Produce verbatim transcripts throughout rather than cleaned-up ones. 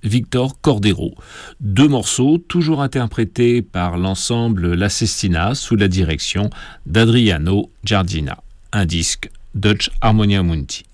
Victor Cordero. Deux morceaux, toujours interprétés par l'ensemble La Sestina sous la direction d'Adriano Giardina. Un disque Dutch Harmonia Mundi.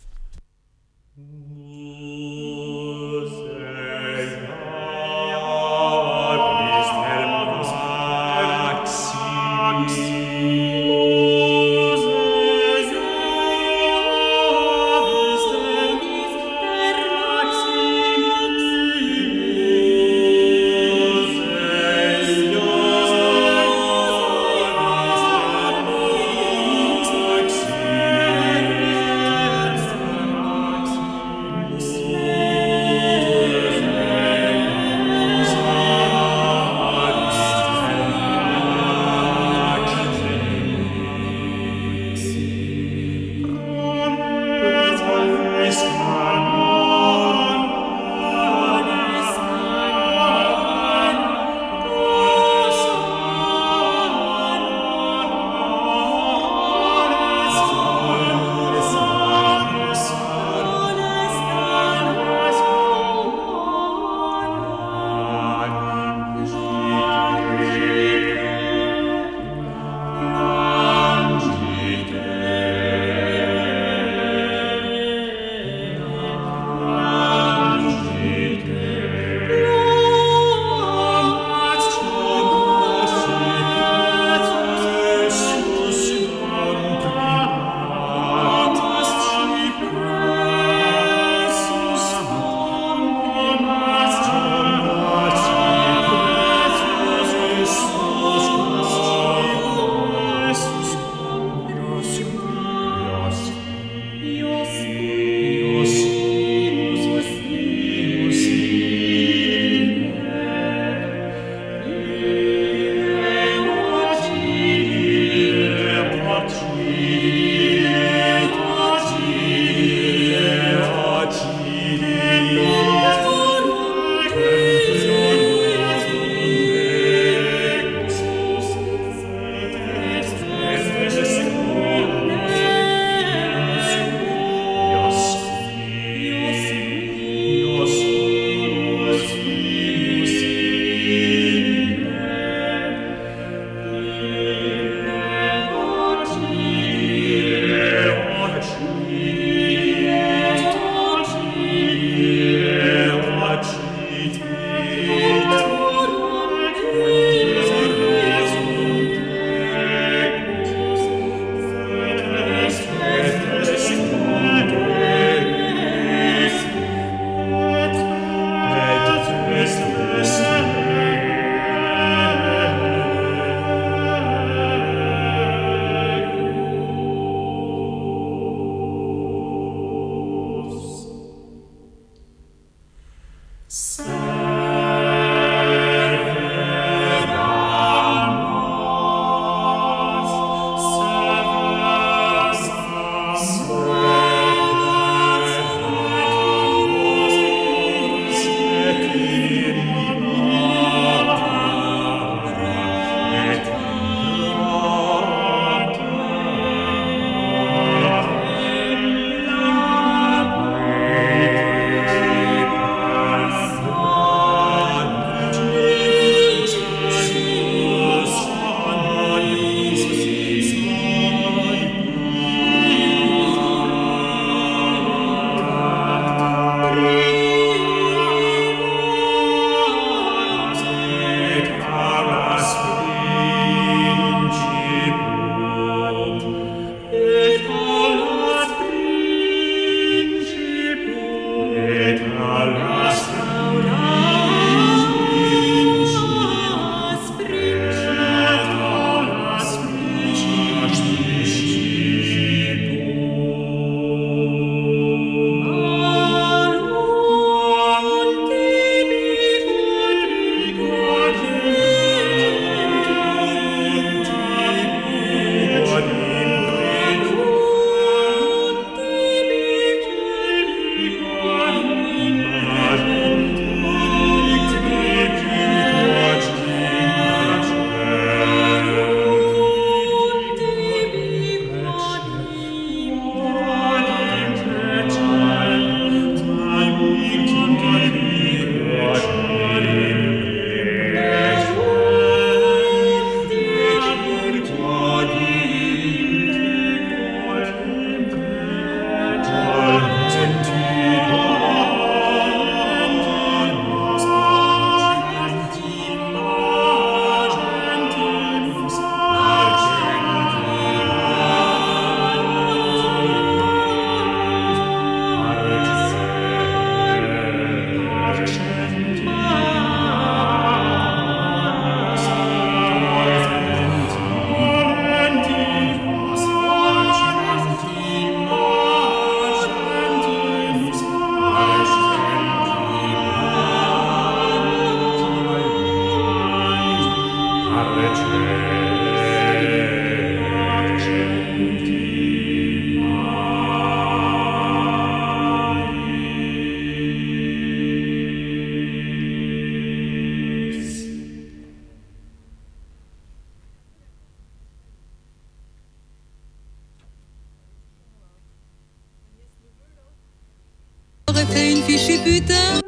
Yes. J'aurais fait une fichue putain.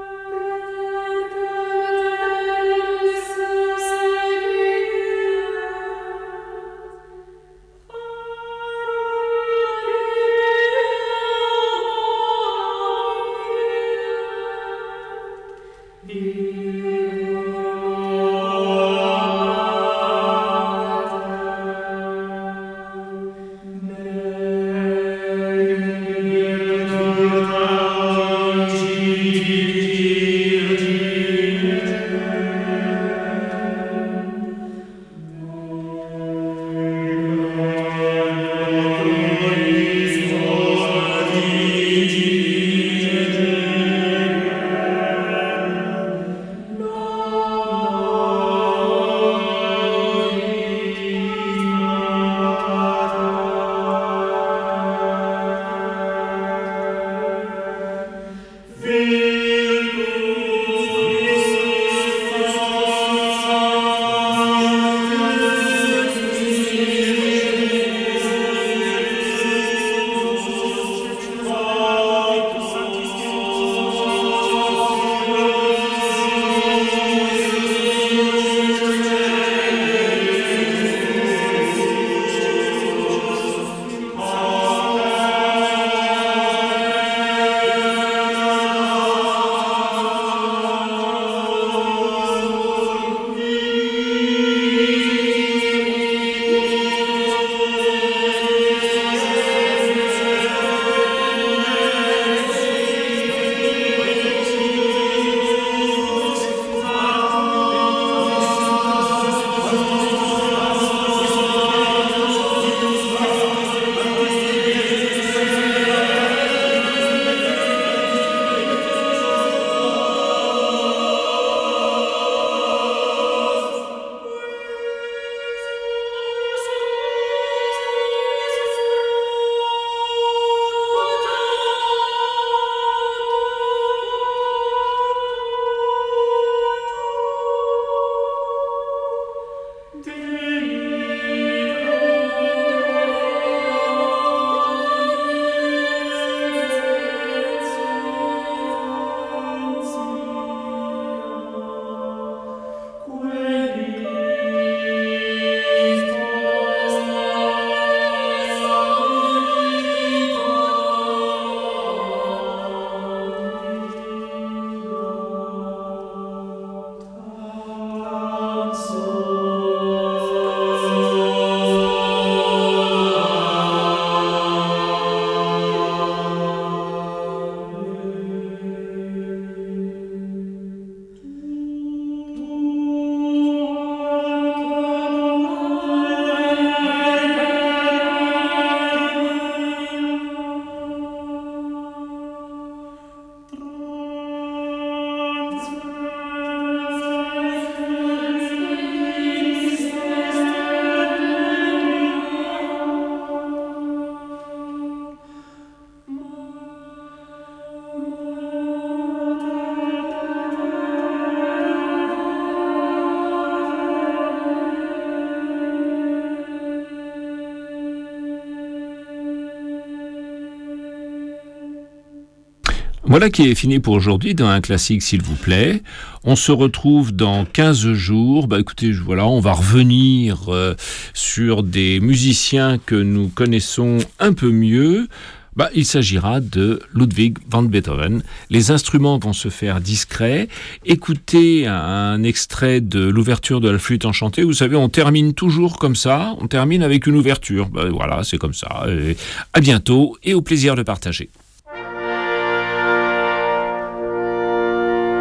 Voilà qui est fini pour aujourd'hui dans un classique, s'il vous plaît. On se retrouve dans quinze jours. Bah écoutez, voilà, on va revenir euh, sur des musiciens que nous connaissons un peu mieux. Bah, il s'agira de Ludwig van Beethoven. Les instruments vont se faire discrets. Écoutez un, un extrait de l'ouverture de la Flûte enchantée. Vous savez, on termine toujours comme ça. On termine avec une ouverture. Bah, voilà, c'est comme ça. Et à bientôt et au plaisir de partager.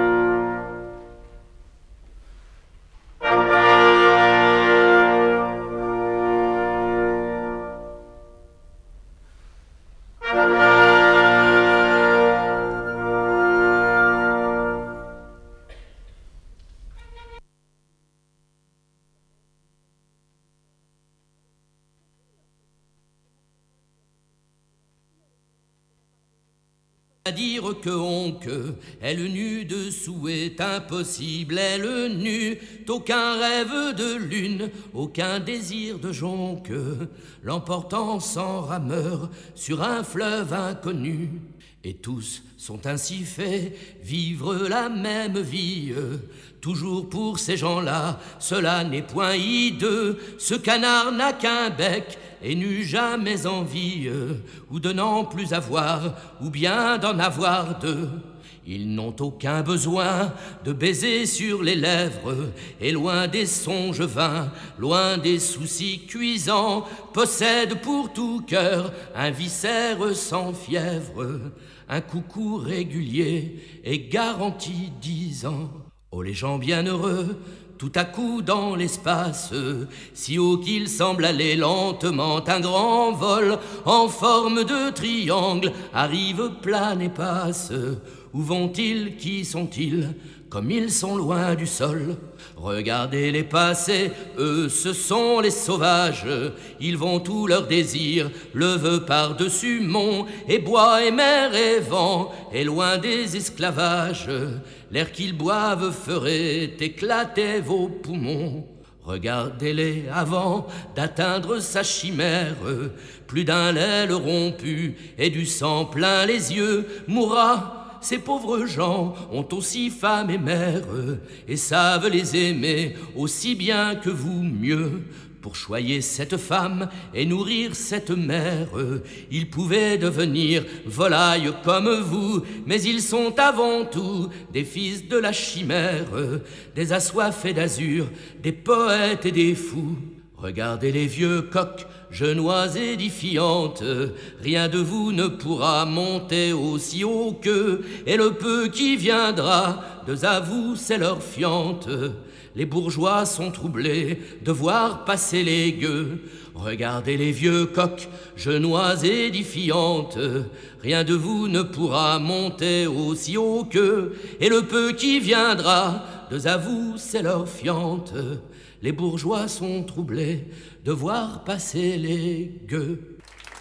À dire que on que elle nue dessous est impossible, elle n'eut aucun rêve de lune, aucun désir de jonque, l'emportant sans rameur sur un fleuve inconnu. Et tous sont ainsi faits, vivre la même vie. Toujours pour ces gens-là, cela n'est point hideux. Ce canard n'a qu'un bec et n'eut jamais envie, ou de n'en plus avoir, ou bien d'en avoir deux. Ils n'ont aucun besoin de baiser sur les lèvres, et loin des songes vains, loin des soucis cuisants, possèdent pour tout cœur un viscère sans fièvre, un coucou régulier et garanti dix ans. Oh les gens bienheureux, tout à coup dans l'espace, si haut qu'il semble aller lentement, un grand vol en forme de triangle arrive, plane et passe. Où vont-ils, qui sont-ils, comme ils sont loin du sol? Regardez-les passer, eux ce sont les sauvages. Ils vont tout leur désir, leveux par-dessus mont et bois et mer et vent, et loin des esclavages. L'air qu'ils boivent ferait éclater vos poumons. Regardez-les avant d'atteindre sa chimère. Plus d'un l'aile rompu et du sang plein les yeux mourra. Ces pauvres gens ont aussi femme et mère et savent les aimer aussi bien que vous mieux. Pour choyer cette femme et nourrir cette mère, ils pouvaient devenir volailles comme vous, mais ils sont avant tout des fils de la chimère, des assoiffés d'azur, des poètes et des fous. Regardez les vieux coqs, genois édifiantes, rien de vous ne pourra monter aussi haut qu'eux, et le peu qui viendra, de à vous c'est leur fiente. Les bourgeois sont troublés de voir passer les gueux. Regardez les vieux coqs, genois édifiantes, rien de vous ne pourra monter aussi haut qu'eux, et le peu qui viendra, de à vous c'est leur fiente. Les bourgeois sont troublés de voir passer les gueux.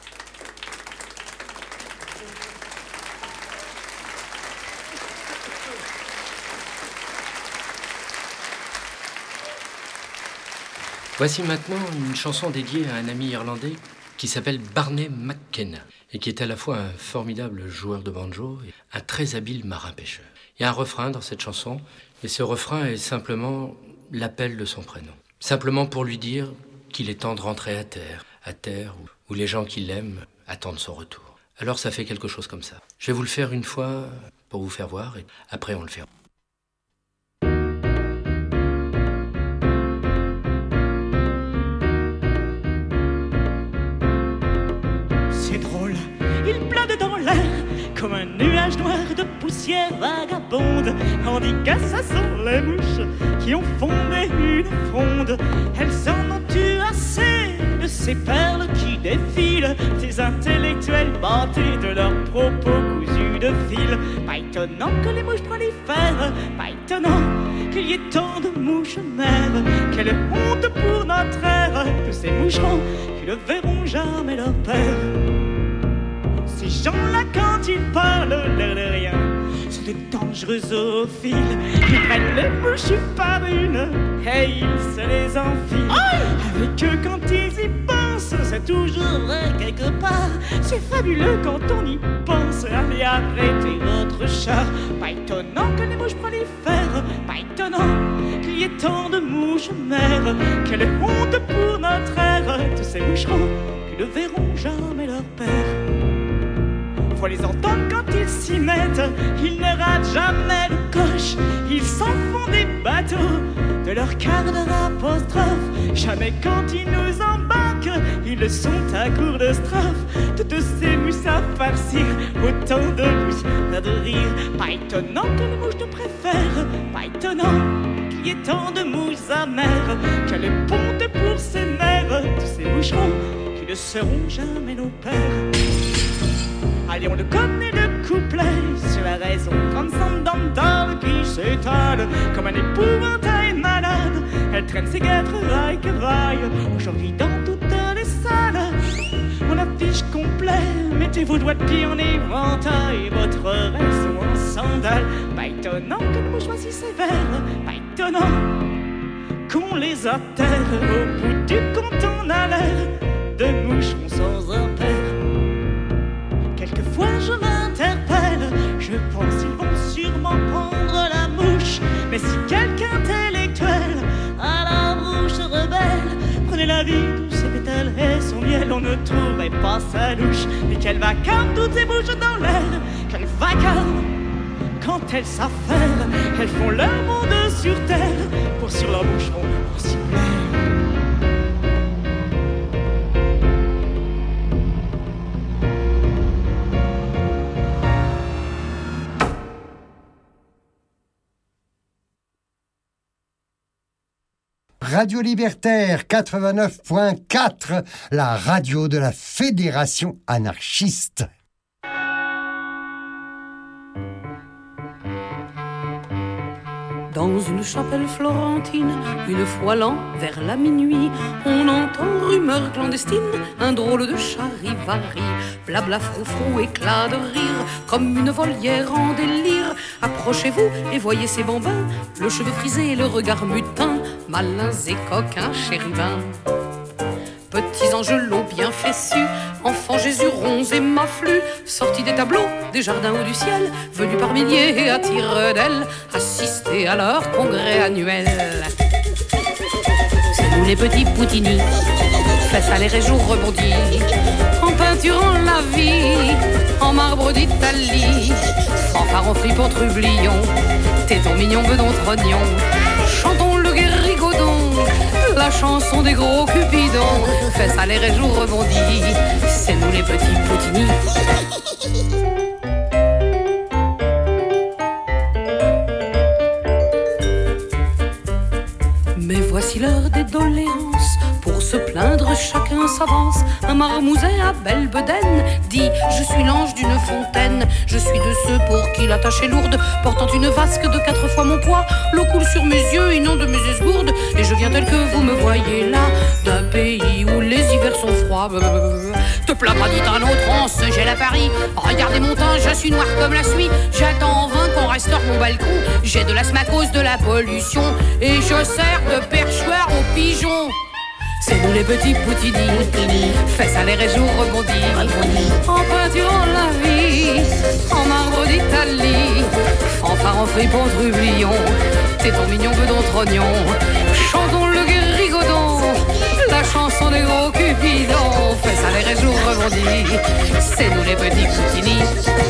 Voici maintenant une chanson dédiée à un ami irlandais qui s'appelle Barney McKenna et qui est à la fois un formidable joueur de banjo et un très habile marin-pêcheur. Il y a un refrain dans cette chanson et ce refrain est simplement l'appel de son prénom. Simplement pour lui dire qu'il est temps de rentrer à terre, à terre où, où les gens qui l'aiment attendent son retour. Alors ça fait quelque chose comme ça. Je vais vous le faire une fois pour vous faire voir et après on le fera. C'est drôle, il plane dans l'air comme un nuage noir de poussière vagabonde, tandis qu'à ça sont les mouches qui ont fondé une fronde. Elles en ont eu assez de ces perles qui défilent, ces intellectuels bâtés de leurs propos cousus de fil. Pas étonnant que les mouches prolifèrent, pas étonnant qu'il y ait tant de mouches mères. Quelle honte pour notre ère, tous ces moucherons qui ne verront jamais leur père. Ces gens-là, quand ils parlent, l'air de rien, sont de dangereux zoophiles. Ils prennent les mouches une par une et ils se les enfilent. Oh! Avec eux, quand ils y pensent, c'est toujours vrai quelque part. C'est fabuleux quand on y pense. Allez, arrêtez votre char. Pas étonnant que les mouches prolifèrent, pas étonnant qu'il y ait tant de mouches mères. Quelle honte pour notre ère, tous ces moucherons qui ne verront jamais leur père. Faut les entendre quand ils s'y mettent, ils ne ratent jamais le coche. Ils s'en font des bateaux de leur quart d'heure apostrophe. Jamais quand ils nous embarquent, ils le sont à court de strophes. Toutes ces mouches à farcir, autant de mouches à de rire. Pas étonnant que les mouches nous préfèrent, pas étonnant qu'il y ait tant de mouches amères. Quelle honte pour ces mères, tous ces moucherons qui ne seront jamais nos pères. Allez, on le connaît le couplet sur la raison grande sandandale qui s'étale comme un épouvantail malade. Elle traîne ses guêtres raille que vaille aujourd'hui dans toutes les salles. On affiche complet mettez vos doigts de pied en éventail, votre raison en sandales. Pas étonnant que le mouche si sévère, pas étonnant qu'on les attelle. Au bout du compte on a l'air de moucherons sans impair. Quelquefois je m'interpelle, je pense qu'ils vont sûrement prendre la mouche. Mais si quelqu'un intellectuel a la bouche rebelle, prenez la vie, tous ses pétales et son miel, on ne trouverait pas sa louche. Mais quel vacarme toutes ces bouches dans l'air, quel vacarme quand elles s'affairent. Elles font leur monde sur terre, pour sur leur boucheron pour s'y plaire. Radio Libertaire quatre-vingt-neuf point quatre, la radio de la Fédération anarchiste. Dans une chapelle florentine, une fois l'an, vers la minuit, on entend rumeur clandestine, un drôle de charivari. Blabla froufrou, éclat de rire, comme une volière en délire. Approchez-vous et voyez ces bambins, le cheveu frisé et le regard mutin, malins et coquins chérubins. Petits angelots bien fessus, enfants Jésus ronds et maflus, sortis des tableaux, des jardins ou du ciel, venus par milliers et à tire-d'aile, assister à leur congrès annuel. C'est nous les petits Poutini, fesses à l'air et jours rebondis, en peinturant la vie, en marbre d'Italie, fanfaron fripon trublion, téton mignon bedon trognon, chantons le guérigodon, la chanson des gros cupidons, fesses à l'air et jours rebondis, c'est nous les petits Poutini. Mais voici l'heure des doléances, pour se plaindre chacun s'avance. Un marmouset à belle bedaine dit « Je suis l'ange d'une fontaine, je suis de ceux pour qui la tâche est lourde, portant une vasque de quatre fois mon poids, l'eau coule sur mes yeux et non de mes esgourdes, et je viens tel que vous me voyez là, d'un pays où les hivers sont froids. Te plains pas dit un autre, on se gèle à Paris, regardez mon teint, je suis noir comme la suie, j'attends en vain qu'on restaure mon balcon, j'ai de l'asthme à cause de la pollution, et je sers de perchoir aux pigeons. C'est nous les petits Poutini, fesses à l'air et jours rebondis, en peinturant la vie, en marbre d'Italie, fanfaron fripon trublion, téton mignon bedon trognon, chantons le guérigodon, la chanson des gros cupidons, fesses à l'air et jours rebondis, c'est nous les petits Poutini.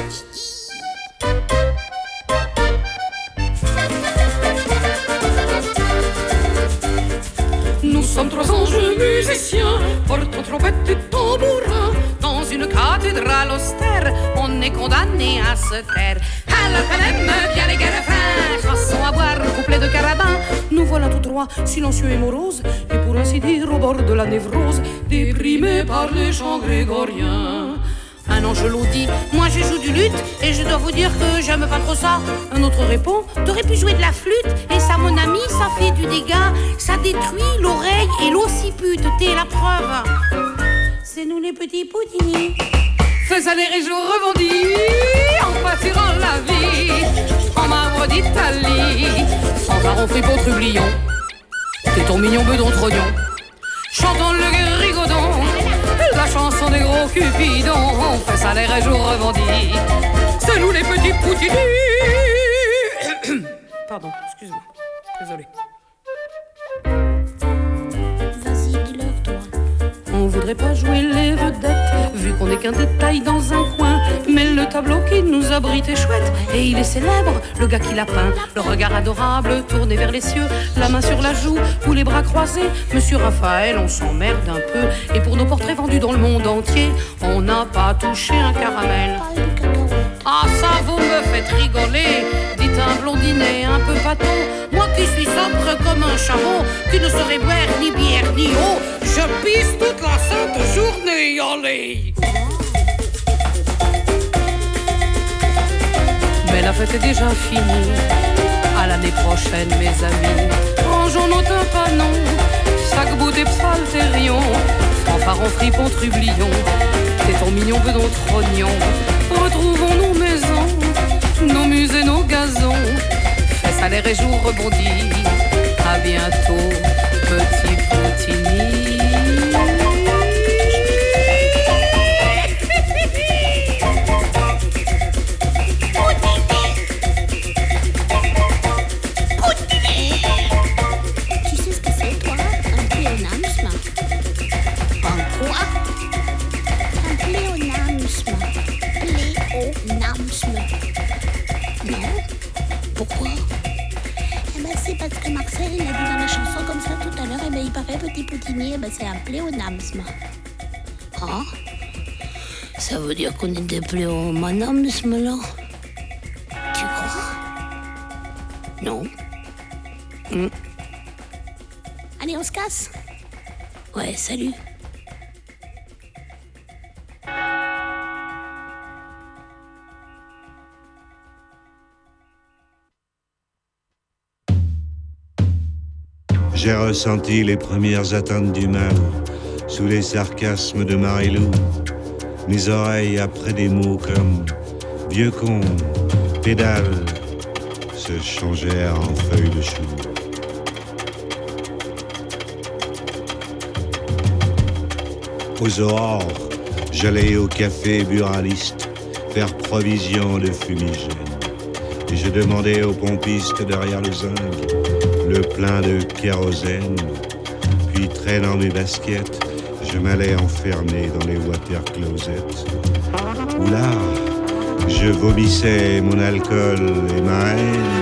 Nous sommes trois anges musiciens, portant trompette et tambourin. Dans une cathédrale austère, on est condamné à se taire. Alors quand même bien les garafins, chansons à boire, couplet de carabin. Nous voilà tout droit, silencieux et moroses, et pour ainsi dire au bord de la névrose, déprimés par les chants grégoriens. Un angelot dit, moi je joue du luth et je dois vous dire que j'aime pas trop ça. Un autre répond, t'aurais pu jouer de la flûte, et ça mon ami, ça fait du dégât, ça détruit l'oreille et l'occiput, t'es la preuve. C'est nous les petits Poutini, faisant les régions rebondis, en pâturant la vie, en marbre d'Italie, fanfaron fripon trublion, téton mignon bedon trognon, chantons le guérigodon, la chanson des gros cupidons, on fait ça les régions rebondis, c'est nous les petits Poutini. Pardon, excuse-moi, désolé. Vas-y, dis-leur toi. On voudrait pas jouer les vedettes, vu qu'on n'est qu'un détail dans un coin. Mais le tableau qui nous abrite est chouette, et il est célèbre, le gars qui l'a peint. Le regard adorable, tourné vers les cieux, la main sur la joue ou les bras croisés. Monsieur Raphaël, on s'emmerde un peu, et pour nos portraits vendus dans le monde entier, on n'a pas touché un caramel. Ah ça vous me faites rigoler, dites un blondinet un peu pâteau, moi qui suis sobre comme un chameau, qui ne saurait boire ni bière ni eau, je pisse toute la sainte journée, allez. Mais la fête est déjà finie, à l'année prochaine mes amis, rangeons nos tympanos, sac bout et psalterion, fanfarons, fripons, trublions, tétons mignons, bedons, trognons. Retrouvons nos maisons, nos musées, nos gazons. Fesses à l'air et jours rebondis. À bientôt, petit poutini. Petit poutinier, ben c'est un pléonasme. Ah, ça veut dire qu'on est des pléonasmes là. Tu crois? Non. Mm. Allez, on se casse. Ouais, salut. J'ai ressenti les premières atteintes du mal sous les sarcasmes de Marilou. Mes oreilles après des mots comme vieux con, pédale se changèrent en feuilles de chou. Aux aurores, j'allais au café buraliste faire provision de fumigène. Et je demandais aux pompistes derrière le zinc le plein de kérosène. Puis traînant mes baskets, je m'allais enfermer dans les water closets. Où là, je vomissais mon alcool et ma haine.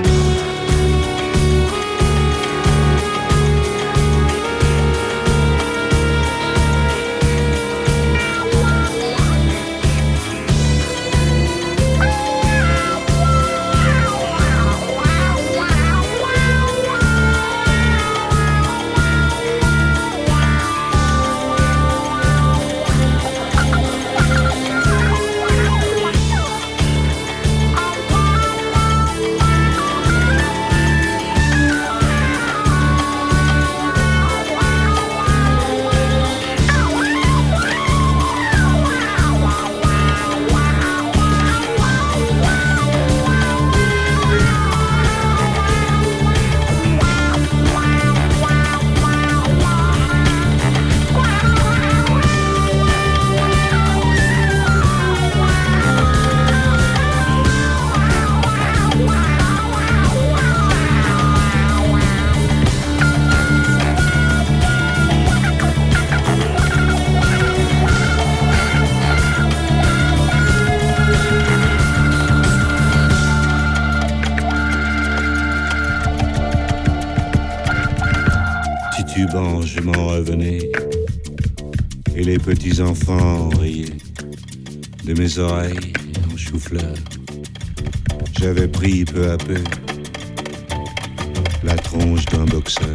Je m'en revenais et les petits enfants riaient de mes oreilles en chou-fleur. J'avais pris peu à peu la tronche d'un boxeur.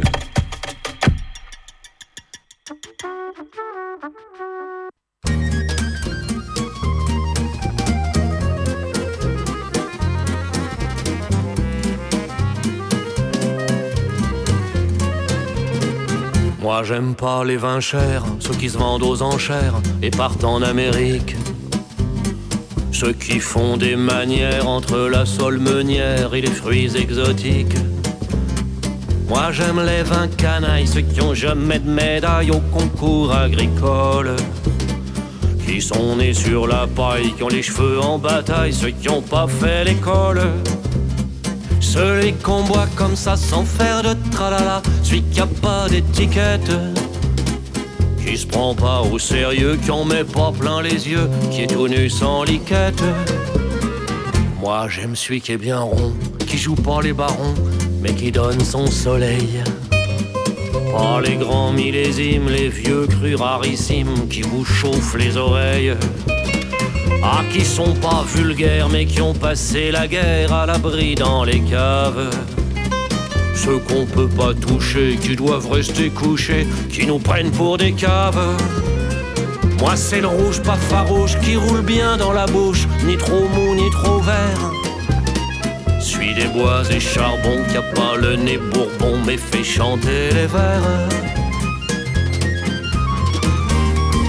Moi j'aime pas les vins chers, ceux qui se vendent aux enchères et partent en Amérique. Ceux qui font des manières entre la sole meunière et les fruits exotiques. Moi j'aime les vins canailles, ceux qui ont jamais de médaille au concours agricole. Qui sont nés sur la paille, qui ont les cheveux en bataille, ceux qui ont pas fait l'école. Celui qu'on boit comme ça sans faire de tralala, celui qui a pas d'étiquette, qui se prend pas au sérieux, qui en met pas plein les yeux, qui est tout nu sans liquette. Moi j'aime celui qui est bien rond, qui joue pas les barons, mais qui donne son soleil. Pas les grands millésimes, les vieux crus rarissimes, qui vous chauffent les oreilles. Ah, qui sont pas vulgaires mais qui ont passé la guerre à l'abri dans les caves. Ceux qu'on peut pas toucher, qui doivent rester couchés, qui nous prennent pour des caves. Moi c'est le rouge pas farouche, qui roule bien dans la bouche, ni trop mou ni trop vert. Suis des bois et charbon, qui a pas le nez bourbon mais fait chanter les vers.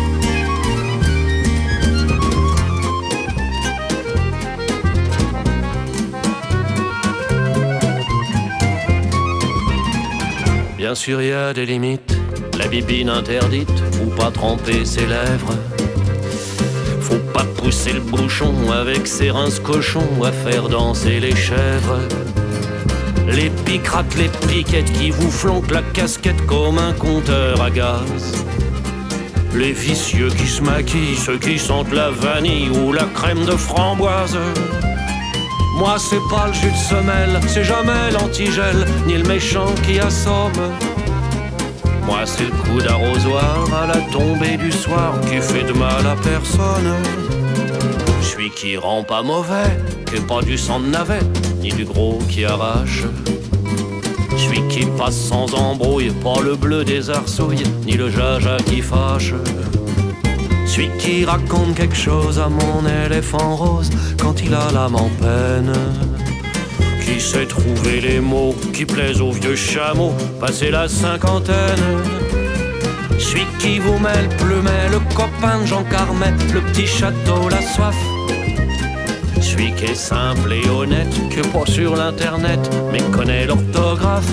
Bien sûr, y a des limites. La bibine interdite, ou pas tremper ses lèvres. Faut pas pousser le bouchon avec ses rinces cochons à faire danser les chèvres. Les picrates, les piquettes qui vous flanquent la casquette comme un compteur à gaz. Les vicieux qui se maquillent, ceux qui sentent la vanille ou la crème de framboise. Moi c'est pas le jus de semelle, c'est jamais l'antigel, ni le méchant qui assomme. Moi c'est le coup d'arrosoir à la tombée du soir qui fait de mal à personne. Celui qui rend pas mauvais, qui est pas du sang de navet, ni du gros qui arrache. Celui qui passe sans embrouille, pas le bleu des arsouilles, ni le jaja qui fâche. Celui qui raconte quelque chose à mon éléphant rose quand il a l'âme en peine. Qui sait trouver les mots qui plaisent aux vieux chameaux passé la cinquantaine. Celui qui vous met le plumet, le copain de Jean Carmet, le petit château, la soif. Celui qui est simple et honnête, que pas sur l'internet, mais connaît l'orthographe.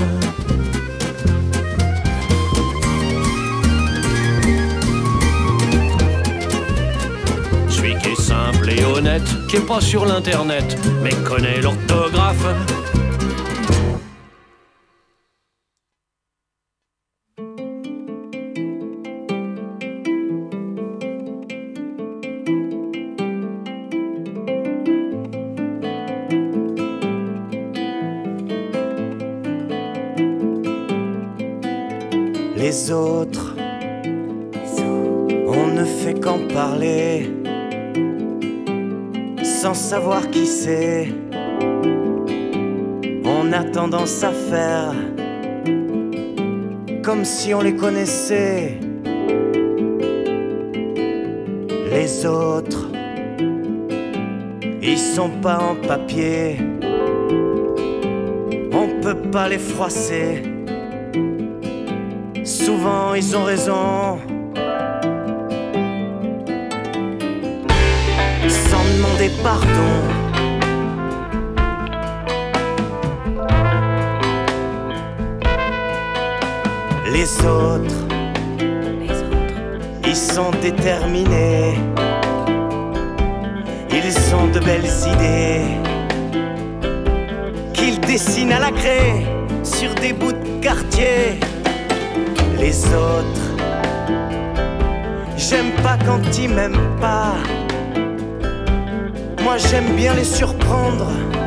Celui qui est simple et honnête, qui est pas sur l'internet, mais connaît l'orthographe. Les autres, on ne fait qu'en parler, sans savoir qui c'est. On a tendance à faire comme si on les connaissait. Les autres, ils sont pas en papier, on peut pas les froisser. Souvent ils ont raison, sans demander pardon. Les autres, les autres, ils sont déterminés, ils ont de belles idées qu'ils dessinent à la craie sur des bouts de quartier. Les autres, j'aime pas quand ils m'aiment pas. Moi j'aime bien les surprendre,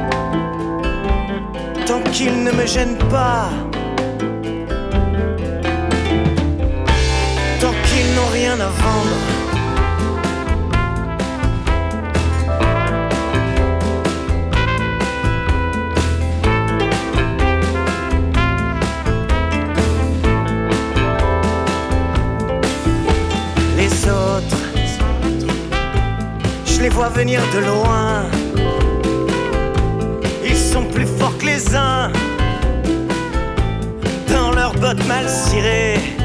tant qu'ils ne me gênent pas, tant qu'ils n'ont rien à vendre. Les autres, je les vois venir de loin. Ils sont plus forts que les uns, dans leurs bottes mal cirées.